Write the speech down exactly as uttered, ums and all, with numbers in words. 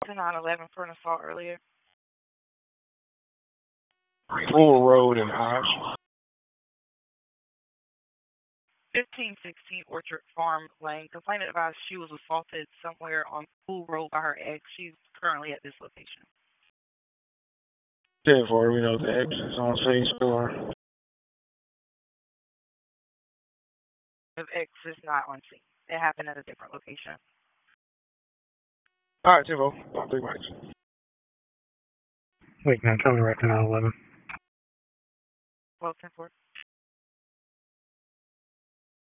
to nine eleven for an assault earlier. Full Road in Hodge. fifteen sixteen Orchard Farm Lane. Complainant advised she was assaulted somewhere on Pool Road by her ex. She's currently at this location. ten four, we know the ex is on scene store. The ex is not on scene. It happened at a different location. All right, ten four. I'll take Mike's. Wait, man, tell me right to nine eleven. Well, ten four.